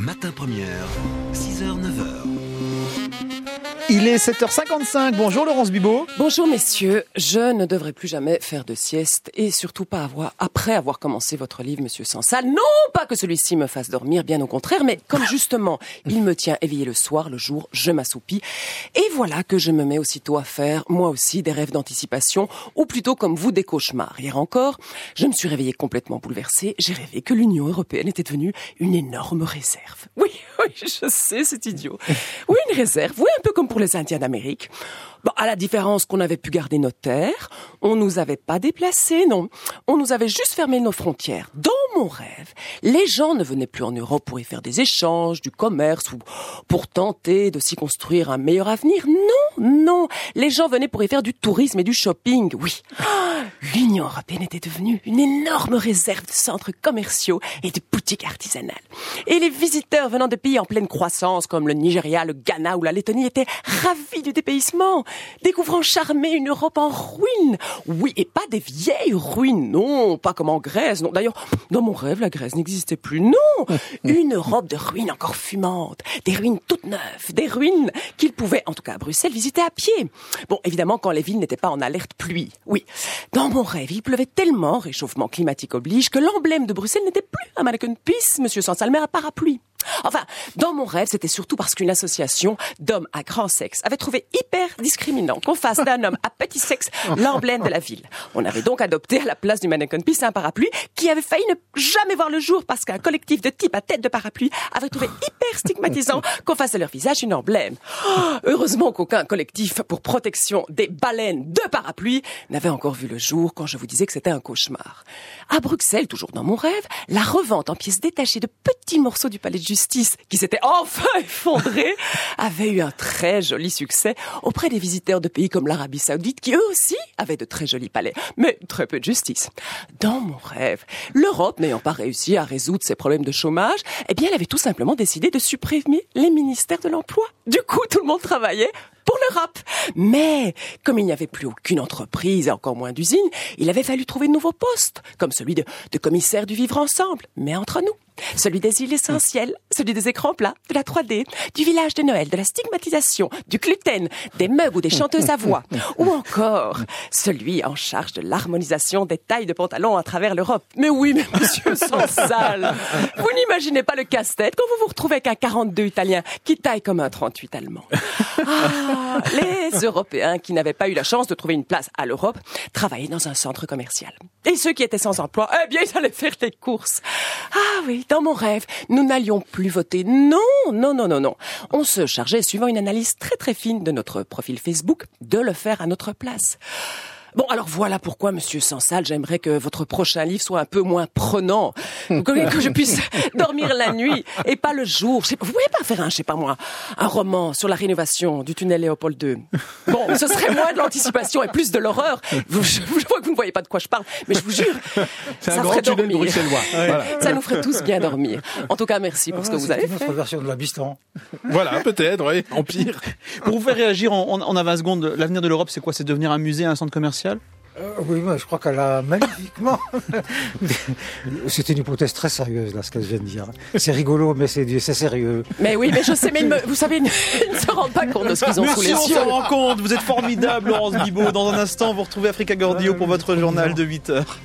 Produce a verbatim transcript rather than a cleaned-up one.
Matin Première, six heures neuf heures. Il est sept heures cinquante-cinq. Bonjour Laurence Bibot. Bonjour messieurs, je ne devrais plus jamais faire de sieste et surtout pas avoir, après avoir commencé votre livre, Monsieur Sansal. Non pas que celui-ci me fasse dormir, bien au contraire, mais comme justement il me tient éveillé le soir, le jour, je m'assoupis. Et voilà que je me mets aussitôt à faire, moi aussi, des rêves d'anticipation, ou plutôt comme vous, des cauchemars. Hier encore, je me suis réveillée complètement bouleversée. J'ai rêvé que l'Union européenne était devenue une énorme réserve. Oui, oui, je sais, c'est idiot. Oui, une réserve, oui, un peu comme pour les Indiens d'Amérique. Bon, à la différence qu'on avait pu garder nos terres, on nous avait pas déplacés, non. On nous avait juste fermé nos frontières. Dans mon rêve, les gens ne venaient plus en Europe pour y faire des échanges, du commerce ou pour tenter de s'y construire un meilleur avenir. Non, non. Les gens venaient pour y faire du tourisme et du shopping, oui. L'Union européenne était devenue une énorme réserve de centres commerciaux et de boutiques artisanales. Et les visiteurs venant de pays en pleine croissance comme le Nigeria, le Ghana ou la Lettonie étaient ravis du dépaysement, découvrant charmés une Europe en ruine. Oui, et pas des vieilles ruines, non, pas comme en Grèce. Non, d'ailleurs, dans mon rêve, la Grèce n'existait plus. Non, une Europe de ruines encore fumantes, des ruines toutes neuves, des ruines qu'ils pouvaient, en tout cas à Bruxelles, visiter à pied. Bon, évidemment, quand les villes n'étaient pas en alerte pluie. Oui, dans mon rêve, il pleuvait tellement, réchauffement climatique oblige, que l'emblème de Bruxelles n'était plus un mannequin pisse, Monsieur Sansal, mais un parapluie. Enfin, dans mon rêve, c'était surtout parce qu'une association d'hommes à grand sexe avait trouvé hyper discriminant qu'on fasse d'un homme à petit sexe l'emblème de la ville. On avait donc adopté à la place du mannequin pisse un parapluie qui avait failli ne jamais voir le jour parce qu'un collectif de types à tête de parapluie avait trouvé hyper stigmatisant qu'on fasse de leur visage une emblème. Oh, heureusement qu'aucun collectif pour protection des baleines de parapluie n'avait encore vu le jour quand je vous disais que c'était un cauchemar. À Bruxelles, toujours dans mon rêve, la revente en pièces détachées de petits morceaux du palais de justice qui s'était enfin effondré avait eu un très joli succès auprès des visiteurs de pays comme l'Arabie Saoudite qui eux aussi avaient de très jolis palais, mais très peu de justice. Dans mon rêve, l'Europe n'ayant pas réussi à résoudre ses problèmes de chômage, eh bien elle avait tout simplement décidé de supprimer les ministères de l'emploi. Du coup, tout le monde travaillait pour l'Europe. Mais, comme il n'y avait plus aucune entreprise et encore moins d'usine, il avait fallu trouver de nouveaux postes, comme celui de, de commissaire du vivre ensemble, mais entre nous. Celui des îles essentielles, celui des écrans plats, de la trois D, du village de Noël, de la stigmatisation, du gluten, des meubles ou des chanteuses à voix. Ou encore, celui en charge de l'harmonisation des tailles de pantalons à travers l'Europe. Mais oui, mais monsieur Sansal, vous n'imaginez pas le casse-tête quand vous vous retrouvez avec un quarante-deux italien qui taille comme un trente-huit allemand. Ah, les Européens qui n'avaient pas eu la chance de trouver une place à l'Europe travaillaient dans un centre commercial. Et ceux qui étaient sans emploi, eh bien, ils allaient faire les courses. Ah oui, dans mon rêve, nous n'allions plus voter. Non, non, non, non, non. On se chargeait, suivant une analyse très très fine de notre profil Facebook, de le faire à notre place. Bon, alors voilà pourquoi, Monsieur Sansal, j'aimerais que votre prochain livre soit un peu moins prenant, que, que je puisse dormir la nuit et pas le jour. Je sais, vous pouvez pas faire un, je sais pas moi, un roman sur la rénovation du tunnel Léopold deux. Bon, ce serait moins de l'anticipation et plus de l'horreur. Je, je vois que vous ne voyez pas de quoi je parle, mais je vous jure, c'est ça un ferait grand tunnel dormir. bruxellois. Ouais. Voilà. Ça nous ferait tous bien dormir. En tout cas, merci pour ah, ce que vous avez fait. C'est notre version de la Bistan. Voilà, peut-être, oui, en pire. Pour vous faire réagir en, en, en vingt secondes, l'avenir de l'Europe, c'est quoi? C'est devenir un musée, un centre commercial? Euh, oui, mais je crois qu'elle a magnifiquement... C'était une hypothèse très sérieuse, là, ce qu'elle vient de dire. C'est rigolo, mais c'est, c'est sérieux. Mais oui, mais je sais, mais il me, vous savez, ils ne se rendent pas compte de ce qu'ils ont sous les Monsieur, yeux. on s'en rend compte. Vous êtes formidable, Laurence Bibot. Dans un instant, vous retrouvez Africa Gordio pour votre journal de huit heures.